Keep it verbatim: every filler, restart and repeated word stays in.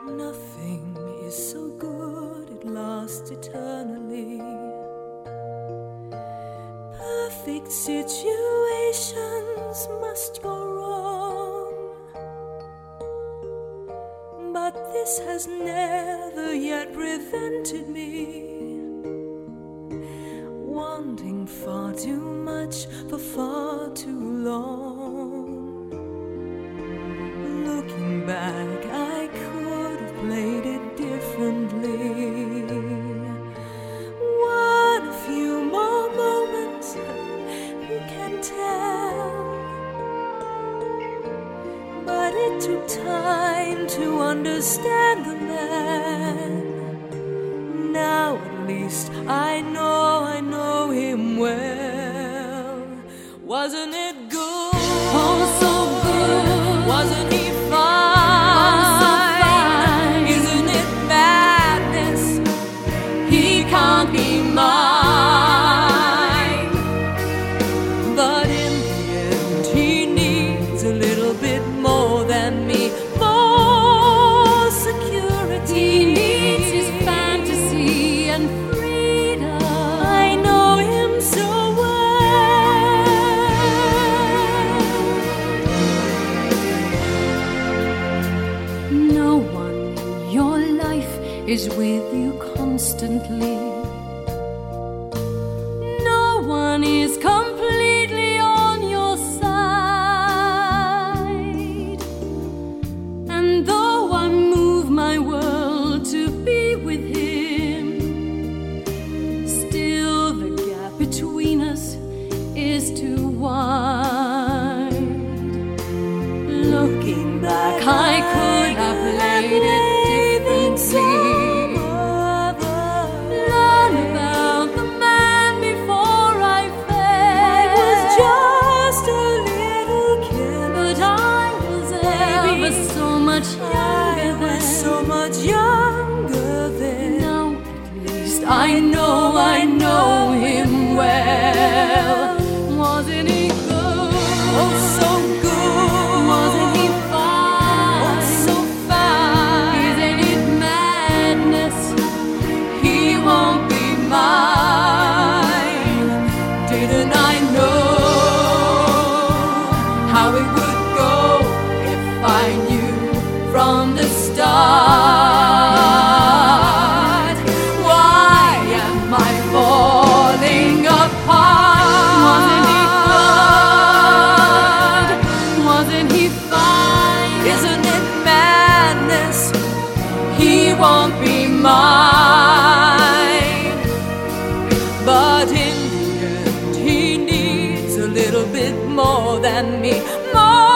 Nothing is so good it lasts eternally. Perfect situations must go wrong, but this has never yet prevented me wanting far too much for far too long. Looking back, I could have played it differently. What a few more moments, who can tell? But it took time to understand the man. Now at least I know, I know him well. Wasn't it good? Oh, so good. Wasn't he fine? Oh, so fine. Isn't it madness? He can't be mine. But in the end, he needs a little bit more than me. More security. He needs his fantasy and freedom. I know him so well. No one in your life is with you constantly. No one is completely on your side. And though I move my world to be with him, still the gap between us is too wide. Looking back, I could have played it differently. Learn about the man before I fell. I was just a little kid, But I was ever so much I younger was then. so much younger then. Now at least I know, I know him well. Wasn't he good? Oh, so good. Wasn't he fine? Oh, so fine. Isn't it madness? He won't be mine. Didn't I know how it would go if I knew from the start? Why am I falling apart? Wasn't he good? Wasn't he fine? Isn't it madness? He won't be mine. But in the end, he needs a little bit more than me. More